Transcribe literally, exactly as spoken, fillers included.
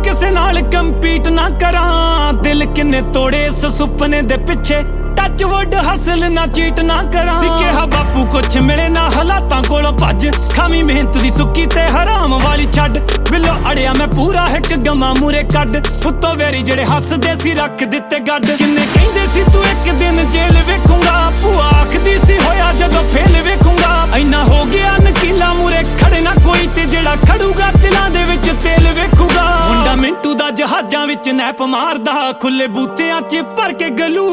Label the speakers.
Speaker 1: किसे नाल कंपीट ना करा। दिल किन्ने तोड़े इस सुपने दे पिछे, टच वुड हासिल ना चीट ना करा। सिक्के हा बापू कुछ मिले ना हालातां कोलों भज, खावी मेहनत दी सुक्की ते हराम वाली छड्ड। बिलो अड़िया मैं पूरा हिक गमा मूरे कड, उत्तों वेरी जेड़े हसदे सी रख दिते गड। किन्ने कहिंदे सी तू एक दिन जेल वेखूंगा, भूआ आखदी सी होया जदों फेल वेखूंगा। इन्ना हो गया नकीला मूरे खड़े ना कोई, ते जेड़ा खड़ूगा दिलां दे विच तेल वेखूगा। मुंडा मिंटू दा जहाजां विच नैप मारदा, खुले बूतियां च भर के गलू